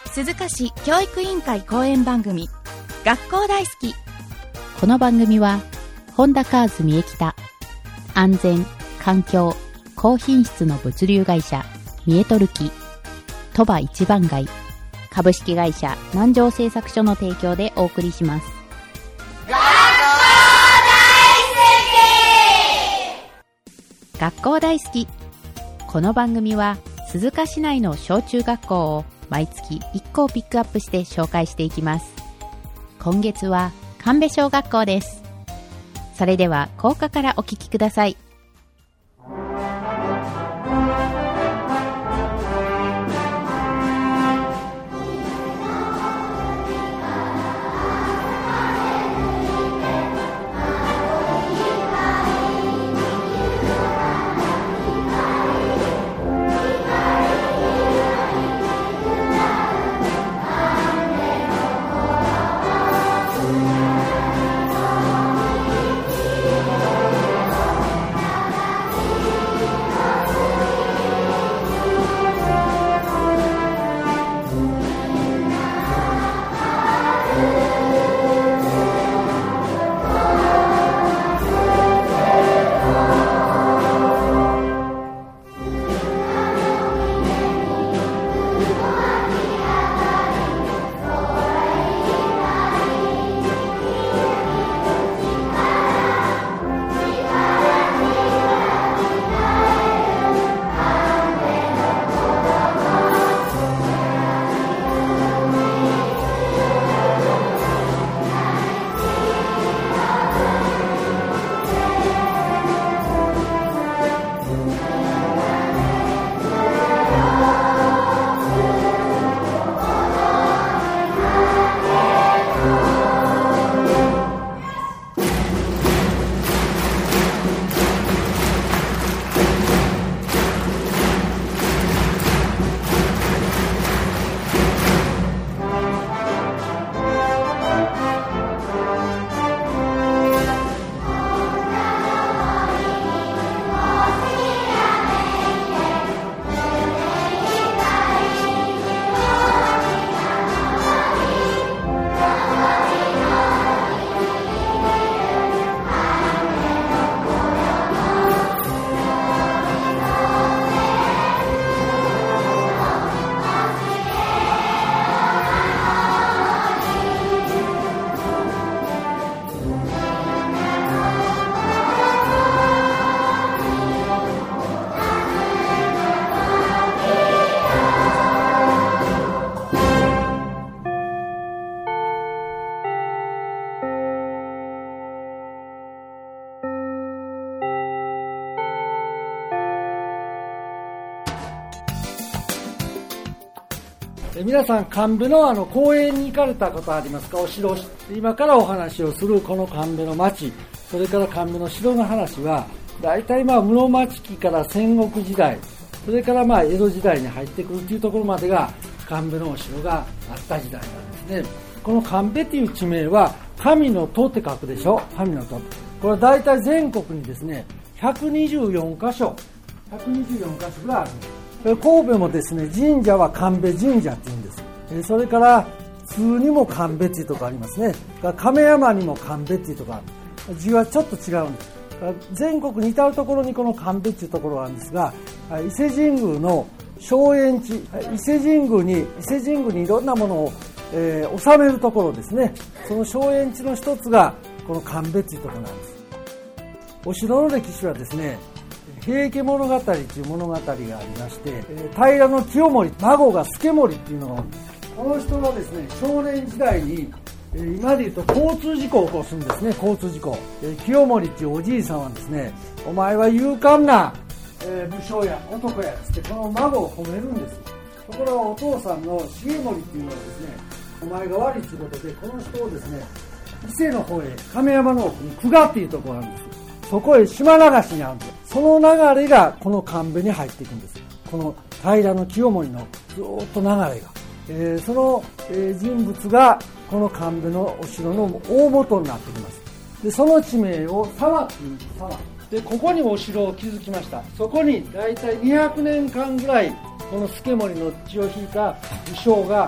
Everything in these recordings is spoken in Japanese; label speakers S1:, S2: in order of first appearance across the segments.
S1: 鈴鹿市教育委員会講演番組学校大好き。
S2: この番組はホンダカーズ三重北、安全環境高品質の物流会社三重トルキ、鳥羽一番街株式会社南城製作所の提供でお送りします。学校大好き。この番組は鈴鹿市内の小中学校を毎月1校ピックアップして紹介していきます。今月は神戸小学校です。それでは校歌からお聞きください。
S3: 皆さん神戸の公園に行かれたことありますか？お城、今からお話をするこの神戸の町、それから神戸の城の話は大体室町期から戦国時代、それから江戸時代に入ってくるというところまでが神戸のお城があった時代なんですね。この神戸という地名は神の戸って書くでしょ。神の戸、これは大体全国にですね124箇所があるんです。神戸もですね、神社は神戸神社って言うんです。それから通にも神戸っていうところありますね。亀山にも神戸っていうところある。字はちょっと違うんです。全国に至るところにこの神戸っていうところがあるんですが、伊勢神宮の正円地、伊勢神宮にいろんなものを、収めるところですね。その正円地の一つがこの神戸っていうところなんです。お城の歴史はですね、平家物語という物語がありまして、平清盛、孫が助盛っていうのが、この人がですね少年時代に今で言うと交通事故を起こすんですね。交通事故、清盛っていうおじいさんはですね、お前は勇敢な、武将や男やつってこの孫を褒めるんです。ところがお父さんの重盛っていうのはですね、お前が悪いということでこの人をですね伊勢の方へ、亀山の奥に久我っていうところがあるんです。そこへ島流しにあるんです。その流れがこの神戸に入っていくんです。この平清盛のずっと流れが、その、人物がこの神戸のお城の大元になってきます。でその地名を沢という沢で、ここにお城を築きました。そこにだいたい200年間ぐらいこの助盛の血を引いた武将が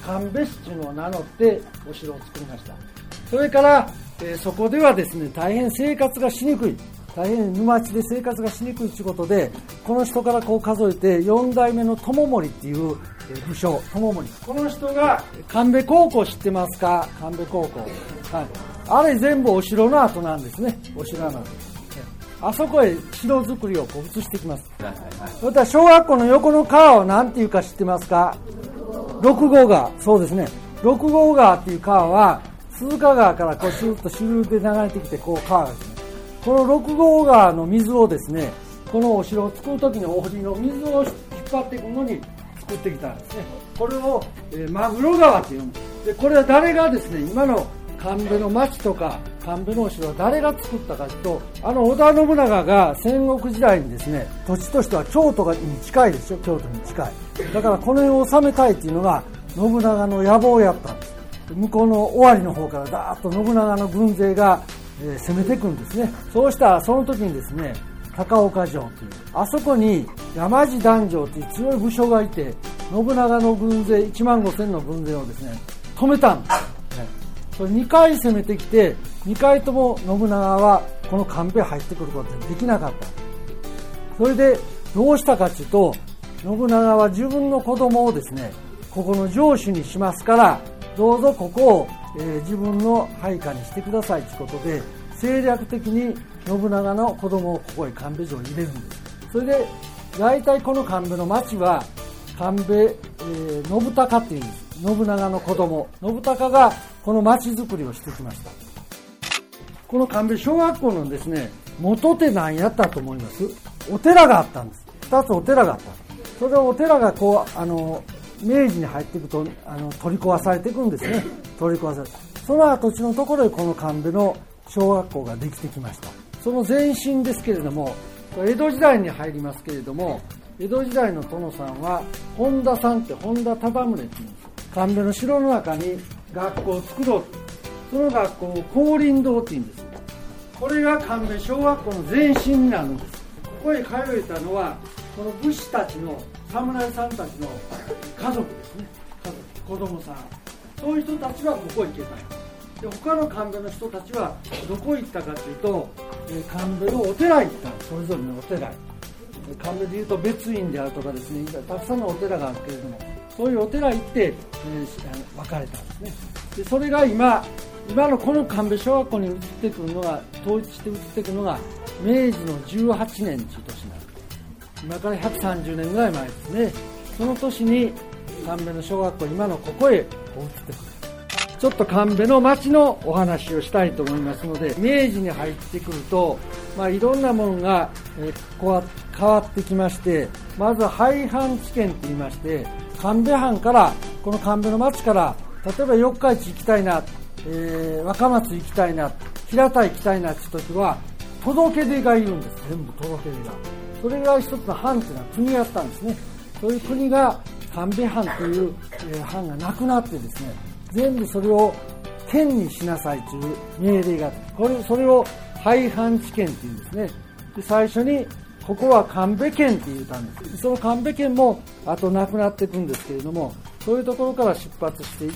S3: 神戸市というのを名乗ってお城を作りました。それから、そこではですね、大変生活がしにくい、大変沼地で生活がしにくいということで、この人からこう数えて4代目の友森っていう武将、友森、この人が神戸高校知ってますか？神戸高校、はい、あれ全部お城の跡なんですね。お城の跡、あそこへ城造りをこう移してきます。それから小学校の横の川を何ていうか知ってますか？六郷川。そうですね、六郷川っていう川は鈴鹿川からこうシューッと支流で流れてきて、こう川がですね、この六郷川の水をですね、このお城を作るときにお堀の水を引っ張っていくのに作ってきたんですね。これを、マグロ川っていうんです。でこれは誰がですね、今の神戸の町とか神戸のお城は誰が作ったかというと、織田信長が戦国時代にですね、土地としては京都に近いでしょ。京都に近い。だからこの辺を治めたいっていうのが信長の野望やったんです。向こうの尾張の方からダーッと信長の軍勢が、攻めていくんですね。そうしたらその時にですね、高岡城というあそこに山地弾正という強い武将がいて、信長の軍勢1万5,000の軍勢をですね止めたんです。それ2回攻めてきて、2回とも信長はこの神戸入ってくることができなかった。それでどうしたかというと、信長は自分の子供をですね、ここの城主にしますから、どうぞここを、自分の配下にしてくださいということで、政略的に信長の子供をここへ神戸城に入れるんです。それで大体この神戸の町は神戸、信孝っていうんです。信長の子供信孝がこの町づくりをしてきました。この神戸小学校のですね、元って何やったと思います？お寺があったんです。2つお寺があった。それをお寺がこう明治に入っていくと取り壊されていくんですね。取り壊されて、その跡地のところでこの神戸の小学校ができてきました。その前身ですけれども、江戸時代に入りますけれども、江戸時代の殿さんは本田さんって、本田忠宗っていうんです。神戸の城の中に学校を作ろうと。その学校を光林堂っていうんです。これが神戸小学校の前身になるんです。ここへ通えたのはこの武士たちの、侍さんたちの家族ですね。家族、子供さん、そういう人たちはここへ行けた。で他の神戸の人たちはどこへ行ったかというと、神戸のお寺へ行った。それぞれのお寺へ。神戸でいうと別院であるとかですね、たくさんのお寺があるけれども、そういうお寺へ行って、分かれたんですね。でそれが今のこの神戸小学校に移ってくるのが、統一して移ってくるのが明治の18年という年になる。今から130年ぐらい前ですね。その年に神戸の小学校、今のここへ移ってくる。ちょっと神戸の町のお話をしたいと思いますので、明治に入ってくると、いろんなものが、変わってきまして、まず廃藩置県と言いまして、神戸藩から、この神戸の町から、例えば四日市行きたいな、若松行きたいな、平田行きたいなって時は届け出がいるんです。全部届け出が。それが一つの藩というのは国がやったんですね。そういう国が神戸藩という、藩がなくなってですね、全部それを県にしなさいという命令があって、それを廃藩置県っていうんですね。で最初にここは神戸県って言ったんです。その神戸県もあとなくなっていくんですけれども、そういうところから出発していって、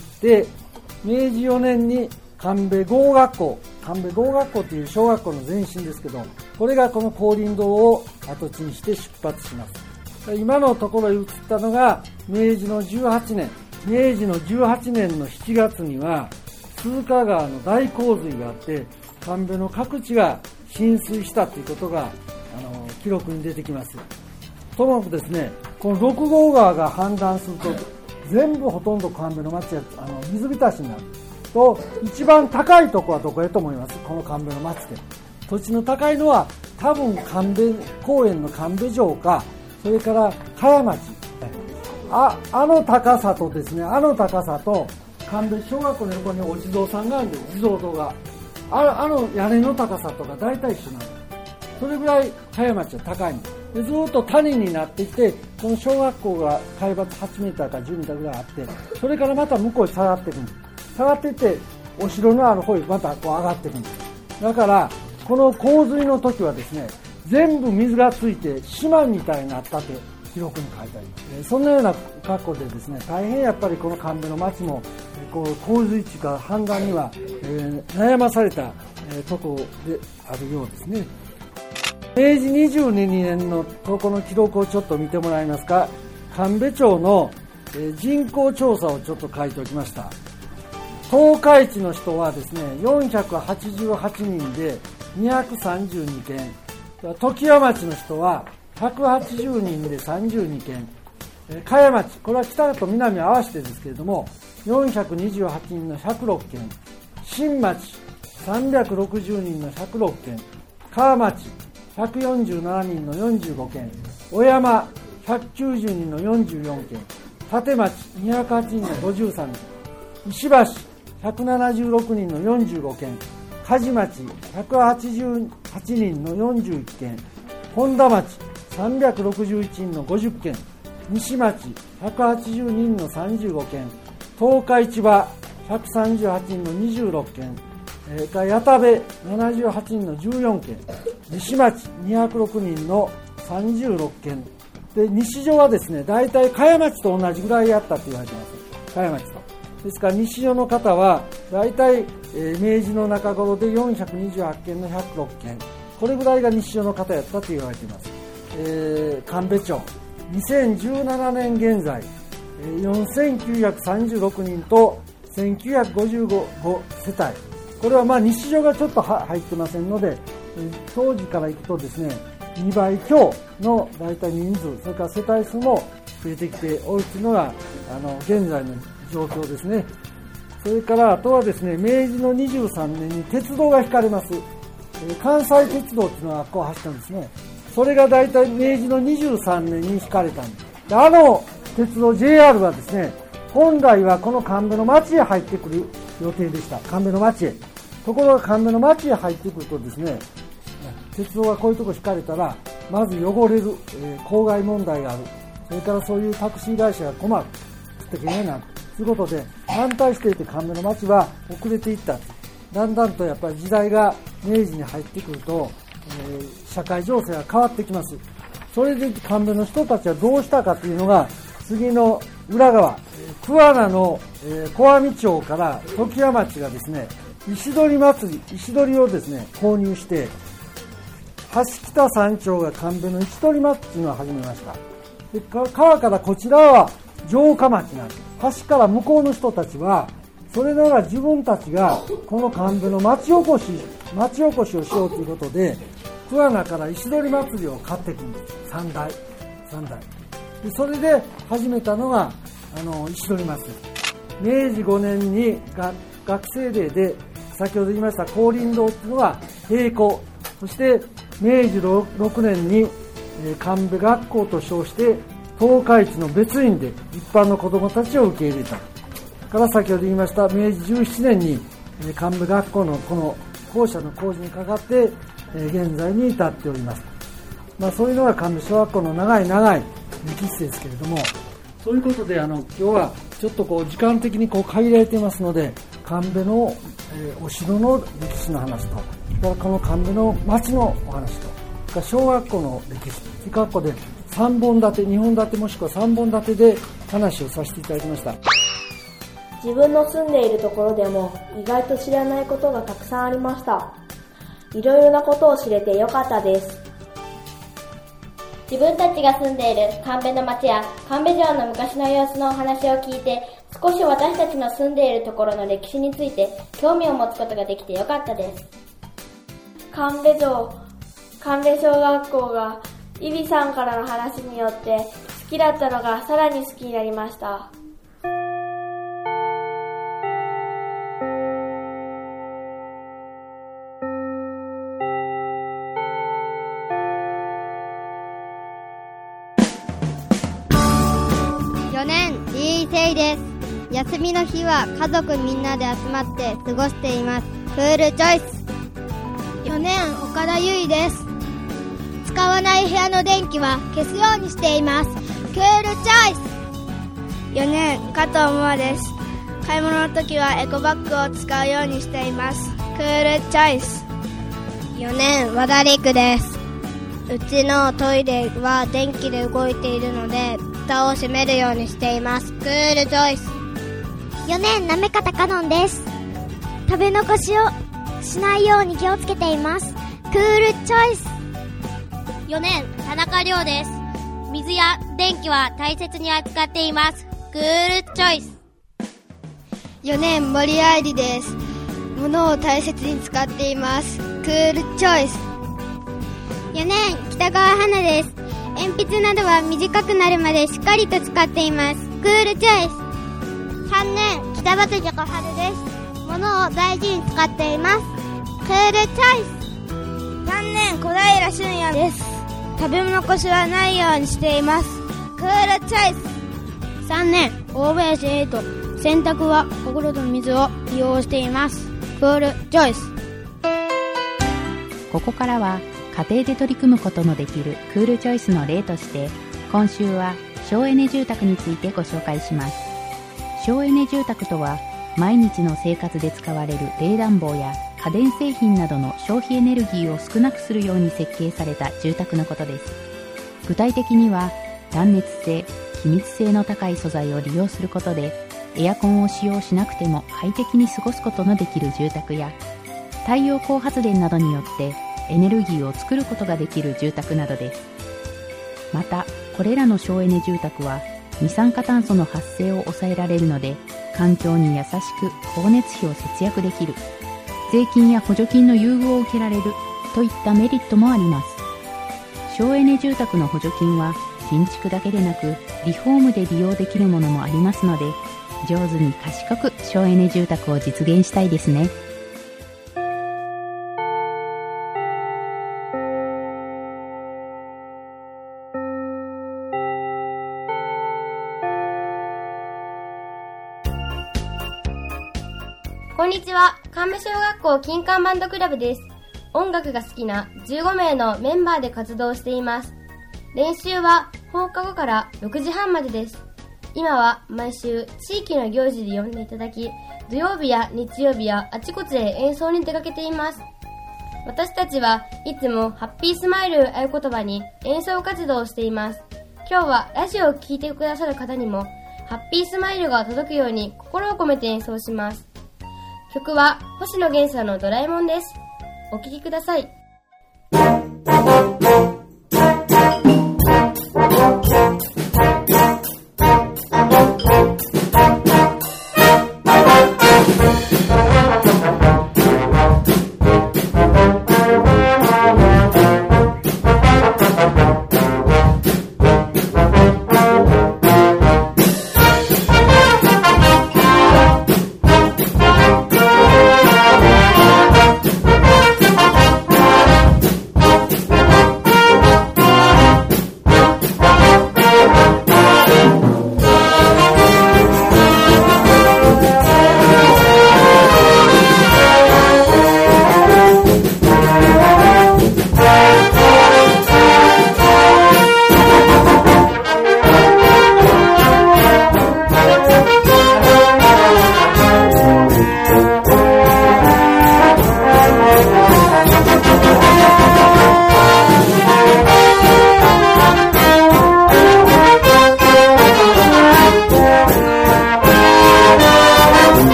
S3: 明治4年に神戸郷学校っていう小学校の前身ですけど、これがこの光林堂を跡地にして出発します。今のところへ移ったのが明治の18年の7月には鈴鹿川の大洪水があって、神戸の各地が浸水したということが記録に出てきます。ともかくですね、この六郷川が氾濫すると全部ほとんど神戸の町は水浸しになると、一番高いところはどこへと思います？この神戸の町で土地の高いのは多分神戸公園の神戸城か、それから茅町、あの高さとですね、神戸小学校の横にお地蔵さんがあるんです。地蔵堂が屋根の高さとか大体一緒なんです。それぐらい茅町は高いんです。でずっと谷になってきて、この小学校が海抜8メーターから10メーターぐらいあって、それからまた向こうに下がっていくんです。下がっていってお城のある方にまたこう上がっていくんです。だからこの洪水の時はですね、全部水がついて島みたいになったって記録に書いてあります。そんなような格好でですね、大変やっぱりこの神戸の町も洪水地か氾濫には、悩まされた、とこであるようですね。明治22年のこの記録をちょっと見てもらえますか。神戸町の人口調査をちょっと書いておきました。東海地の人はですね、488人で232件。常盤町の人は180人で32件。茅町、これは北と南合わせてですけれども、428人の106件。新町、360人の106件。川町、147人の45件。小山、190人の44件。立町、208人の53件。石橋、176人の45件。梶町、188人の41件。本田町、361人の50件。西町、180人の35件。東海千葉、138人の26件。矢田部、78人の14件。西町、206人の36件。で、西条はですね、大体茅町と同じぐらいやったと言われています。茅町と。ですから西条の方は大体、明治の中頃で428件の106件。これぐらいが西条の方やったと言われています。神戸町、2017年現在、4936人と1955世帯。これは西条がちょっと入ってませんので、当時からいくとですね、2倍強の大体人数、それから世帯数も増えてきておるというのが現在の状況ですね。それからあとはですね、明治の23年に鉄道が引かれます。関西鉄道というのがこう走ったんですね。それが大体明治の23年に引かれたんです。で、鉄道 JR はですね、本来はこの神戸の町へ入ってくる予定でした。神戸の町へ。ところが神戸の町へ入ってくるとですね、鉄道がこういうとこ引かれたら、まず汚れる、公害問題がある。それからそういうタクシー会社が困る。ってけないなる。ということで、反対していて神戸の町は遅れていった。だんだんとやっぱり時代が明治に入ってくると、社会情勢が変わってきます。それで神戸の人たちはどうしたかというのが、次の裏側、桑名の小網町から常盤町がですね、石取りをですね、購入して、橋北三町が神戸の石取町というのを始めました。で、川からこちらは城下町なんです。橋から向こうの人たちは、それなら自分たちがこの神戸の町おこしをしようということで、桑名から石取祭りを買ってくるんです。3台。で、それで始めたのが、石取祭り。明治5年に学生令で、先ほど言いました光林堂というのは閉校。そして、明治6年に神戸学校と称して、東海地の別院で一般の子どもたちを受け入れた。から先ほど言いました明治17年に神戸学校のこの校舎の工事にかかって現在に至っております。そういうのが神戸小学校の長い歴史ですけれども、そういうことで今日はちょっと時間的に限られていますので、神戸のお城の歴史の話と、この神戸の町のお話と、小学校の歴史、学校で3本立て、2本立てもしくは3本立てで話をさせていただきました。
S4: 自分の住んでいるところでも意外と知らないことがたくさんありました。いろいろなことを知れてよかったです。
S5: 自分たちが住んでいる神戸の町や神戸城の昔の様子のお話を聞いて、少し私たちの住んでいるところの歴史について興味を持つことができてよかったです。
S4: 神戸城、神戸小学校がイビさんからの話によって好きだったのがさらに好きになりました。
S6: 4年、リーセイです。休みの日は家族みんなで集まって過ごしています。クールチョイス。4年、岡田優衣です。使わない部屋の電気は消すようにしています。クールチョイス。4年、加藤萌です。買い物の時はエコバッグを使うようにしています。クールチョイス。4年、和田陸です。 うちのトイレは電気で動いているので蓋を閉めるようにしています。クールジョイス。
S7: 4年なめかたかのんです。食べ残しをしないように気をつけています。クールチョイス。
S8: 4年田中亮です。水や電気は大切に扱っています。クールチョイス。
S6: 4年森愛理です。物を大切に使っています。クールチョイス。
S7: 4年北川花です。鉛筆などは短くなるまでしっかりと使っています。クールチョイス。3年北畠小春です。物を大事に使っています。クールチョイス。
S6: 3年小平俊也です。食べ残しはないようにしています。クールチョイス。3年大林英斗。洗濯はお風呂の水を利用しています。クールチョイス。
S2: ここからは家庭で取り組むことのできるクールチョイスの例として、今週は省エネ住宅についてご紹介します。省エネ住宅とは、毎日の生活で使われる冷暖房や家電製品などの消費エネルギーを少なくするように設計された住宅のことです。具体的には、断熱性、気密性の高い素材を利用することで、エアコンを使用しなくても快適に過ごすことのできる住宅や、太陽光発電などによってエネルギーを作ることができる住宅などです。また、これらの省エネ住宅は二酸化炭素の発生を抑えられるので、環境に優しく光熱費を節約できる、税金や補助金の優遇を受けられるといったメリットもあります。省エネ住宅の補助金は新築だけでなくリフォームで利用できるものもありますので、上手に賢く省エネ住宅を実現したいですね。
S5: こんにちは。神戸小学校金管バンドクラブです。音楽が好きな15名のメンバーで活動しています。練習は放課後から6時半までです。今は毎週地域の行事で呼んでいただき、土曜日や日曜日やあちこちで演奏に出かけています。私たちはいつもハッピースマイルを合言葉に演奏活動をしています。今日はラジオを聴いてくださる方にもハッピースマイルが届くように心を込めて演奏します。曲は星野源さんのドラえもんです。お聴きください。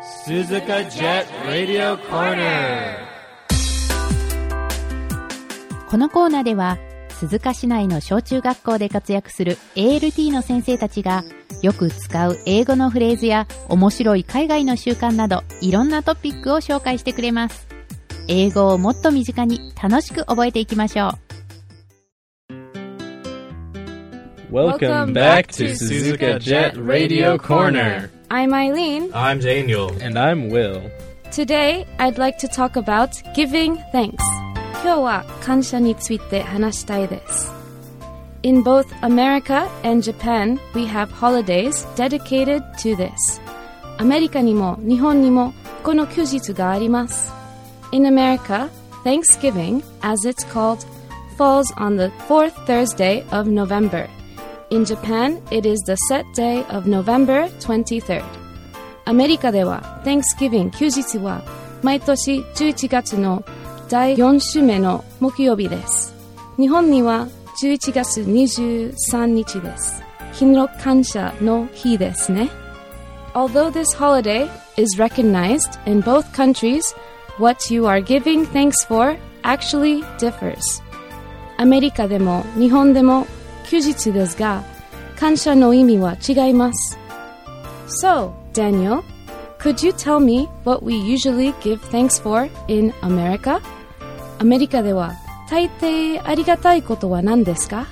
S9: Suzuka Jet Radio Corner。
S2: このコーナーでは鈴鹿市内の小中学校で活躍する ALT の先生たちがよく使う英語のフレーズや面白い海外の習慣などいろんなトピックを紹介してくれます。英語をもっと身近に楽しく覚えていきましょう。
S9: Welcome back to Suzuka Jet Radio Corner.
S10: I'm Eileen.
S9: I'm Daniel.
S11: And I'm Will.
S10: Today, I'd like to talk about giving thanks. 今日は感謝について話したいです。In both America and Japan, we have holidays dedicated to this. アメリカにも日本にもこの休日があります。In America, Thanksgiving, as it's called, falls on the fourth Thursday of November.In Japan, it is the set day of November 23rd. アメリカでは Thanksgiving 休日は毎年11月の第4週目の木曜日です。日本には11月23日です。勤労感謝の日ですね。Although this holiday is recognized in both countries, what you are giving thanks for actually differs. アメリカでも日本でも休日ですが、感謝の意味は違います。So, Daniel, could you tell me what we usually give thanks for in America? アメリカでは大抵ありがたいことは何ですか？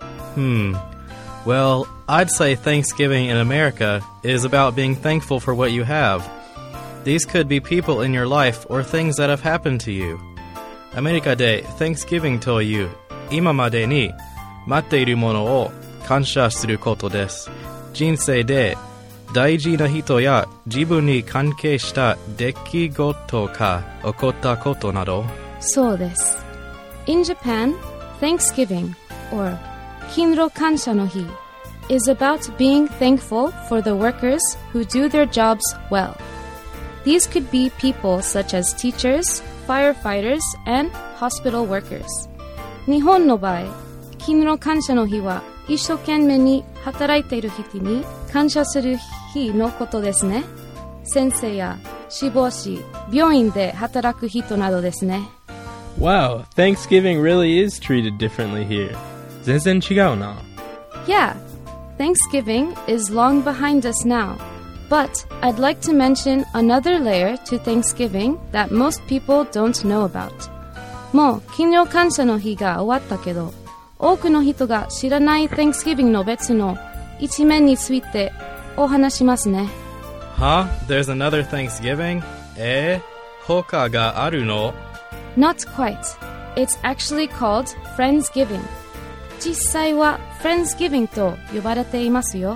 S12: Well, I'd say Thanksgiving in America is about being thankful for what you have. These could be people in your life or things that have happened to you. アメリカで Thanksgiving という今までに待っているものを感謝することです。人生で大事な人や自分に関係した出来事が起こったことなど。
S10: そうです。In Japan, Thanksgiving, or 勤労感謝の日, is about being thankful for the workers who do their jobs well. These could be people such as teachers, firefighters, and hospital workers. 日本の場合、勤労感謝の日は一生懸命に働いている人に感謝する日のことですね。先生や消防士、病院で働く人などですね。
S11: Wow, Thanksgiving really is treated differently here. 全然違うな。
S10: Yeah, Thanksgiving is long behind us now. But I'd like to mention another layer to Thanksgiving that most people don't know about. もう勤労感謝の日が終わったけど、多くの人が知らない Thanksgiving の別の一面についてお話しますね。
S12: Huh? There's another Thanksgiving? 他があるの？
S10: Not quite. It's actually called Friendsgiving. 実際は Friendsgiving と呼ばれていますよ。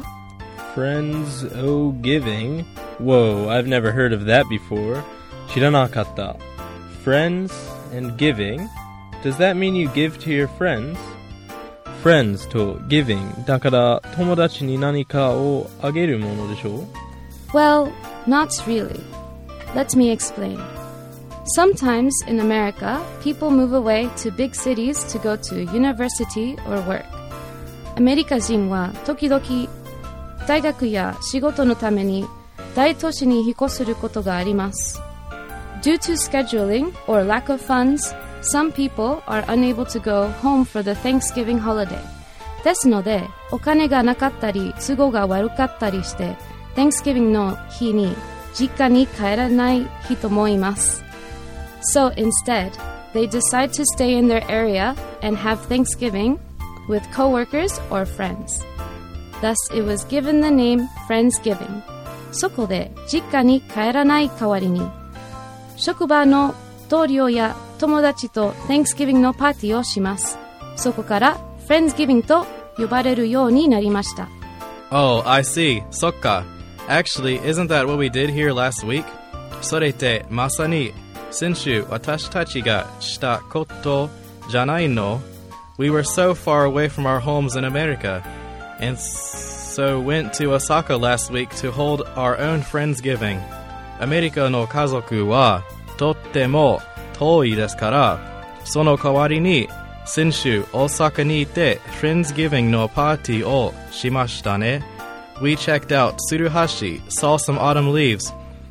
S11: Friends-o-giving? Whoa, I've never heard of that before. 知らなかった。Friends and giving? Does that mean you give to your friends?Friends と giving だから友達に何かをあげるものでしょ？
S10: Well, not really. Let me explain. Sometimes in America, people move away to big cities to go to university or work. アメリカ人は時々大学や仕事のために大都市に引っ越することがあります。Due to scheduling or lack of funds,Some people are unable to go home for the Thanksgiving holiday. ですので、お金がなかったり、都合が悪かったりして、Thanksgiving の日に実家に帰らない人もいます。So instead, they decide to stay in their area and have Thanksgiving with coworkers or friends. Thus, it was given the name Friendsgiving. そこで、実家に帰らない代わりに、職場の同僚や友達と Thanksgiving のパーティーをします。そこから Friendsgiving と呼ばれるようになりました。
S12: Oh, I see. そっか。Actually, isn't that what we did here last week? それってまさに先週私たちがしたことじゃないの？ We were so far away from our homes in America, and so went to Osaka last week to hold our own Friendsgiving. アメリカの家族はとっても遠いですから、その代わりに先週大阪にいて Friendsgiving のパーティーをしましたね。We checked out Tsuruhashi, saw some autumn leaves,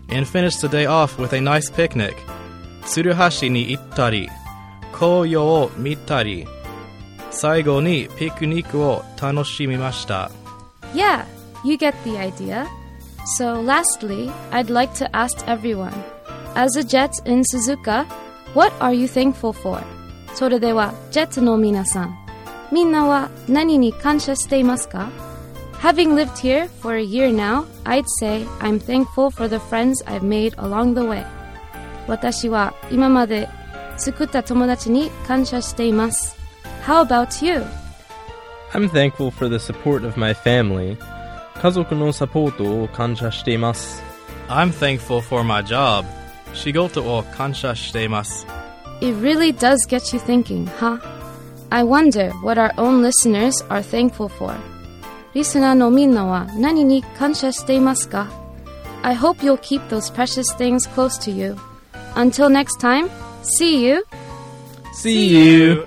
S12: and finish the day off with a nice picnic. ツルハシに行ったり、紅葉を見たり、最後にピクニックを楽しみました。
S10: Yeah, you get the idea. So lastly, I'd like to ask everyone, as a Jet in Suzuka, what are you thankful for? それでは、Jet の皆さん、みんなは何に感謝していますか? Having lived here for a year now, I'd say I'm thankful for the friends I've made along the way. 私は今まで作った友達に感謝しています。How about you?
S11: I'm thankful for the support of my family. 家族のサポートを感謝しています。
S12: I'm thankful for my job. 仕事を感謝しています。
S10: It really does get you thinking, huh? I wonder what our own listeners are thankful for. リスナーのみんなは何に感謝していますか? I hope you'll keep those precious things close to you. Until next time, see you.
S12: See you.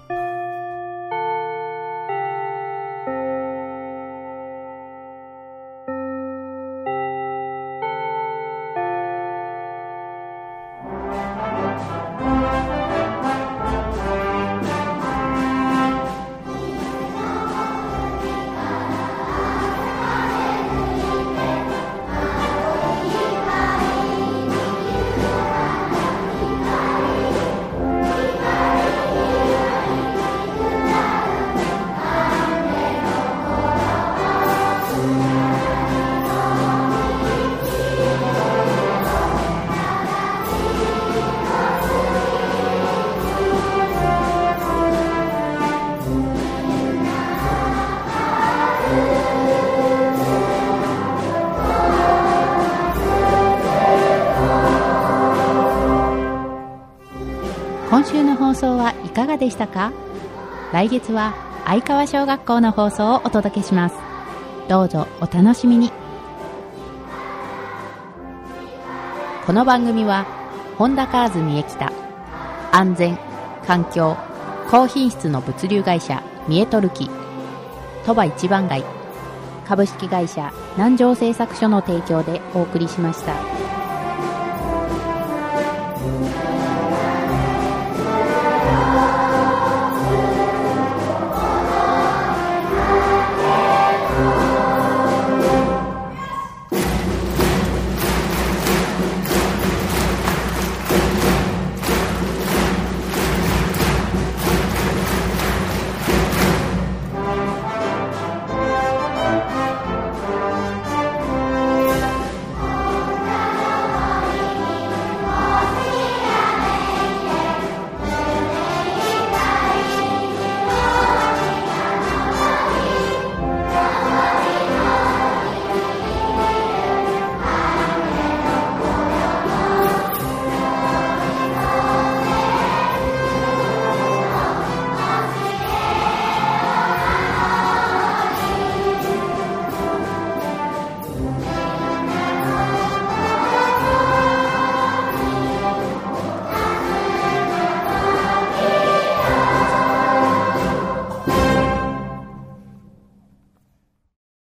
S2: 今週の放送はいかがでしたか？来月は相川小学校の放送をお届けします。どうぞお楽しみに。この番組はホンダカーズ三重北、安全、環境、高品質の物流会社三重トルキ、鳥羽一番街、株式会社南城製作所の提供でお送りしました。